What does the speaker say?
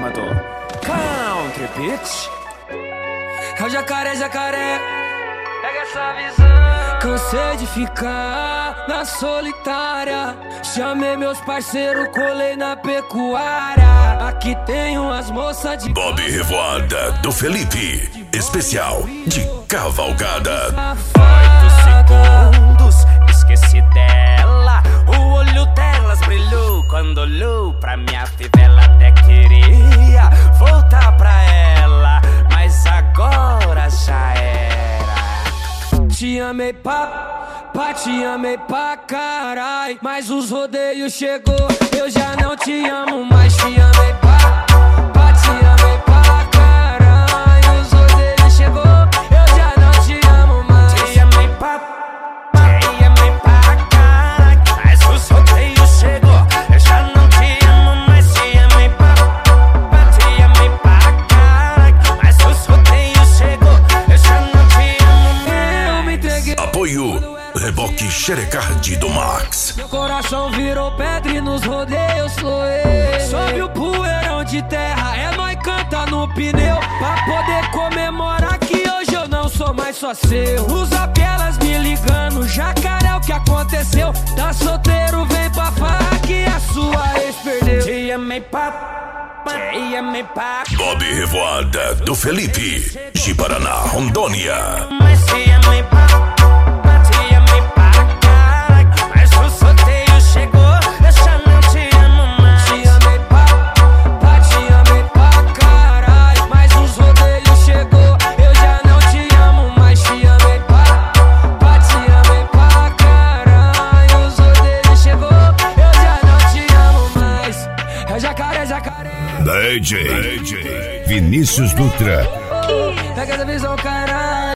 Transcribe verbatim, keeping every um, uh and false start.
cima do Country Beach. É o jacaré, jacaré, pega essa visão. Cansei de ficar na solitária, chamei meus parceiros, colei na pecuária. Aqui tem umas moças de Bob Revoada do Felipe, especial de cavalgada. Oito segundos, esqueci dela. O olho delas brilhou quando olhou pra minha fivela. Até queria voltar pra ela, mas agora já era. Te amei pra, pra te amei pra carai, mas os rodeios chegou, eu já não te amo mais. Te amei pra, pra te amei pra carai, os rodeios chegou, eu já não te amo mais. Te amei pra, te amei pra carai, mas os rodeios chegou, eu já não te amo mais. Te amei pra, pra te amei pra carai, mas os rodeios chegou, eu já não te amo mais. Eu me entreguei. Apoio Reboque Xerecard do Max. Meu coração virou pedra e nos rodeios sou eu. Sobe o poeirão de terra, é nóis canta no pneu, pra poder comemorar que hoje eu não sou mais só seu. Os apelas me ligando, jacaré, o que aconteceu? Tá solteiro, vem pra farra que a sua ex perdeu. Te amei pra, te amei pra. Bob Revoada do Felipe, de Paraná, Rondônia. Mas te amei pra, te amei pra caralho, mas o sorteio chegou, eu já não te amo mais. Te amei pra, pra te amei pra caralho, mas os rodeios chegou, eu já não te amo mais. Te amei pra, pra te amei pra caralho, os rodeios chegou, eu já não te amo mais. É jacaré, jacaré. D J, D J Vinícius Dutra. Pega essa visão, caralho.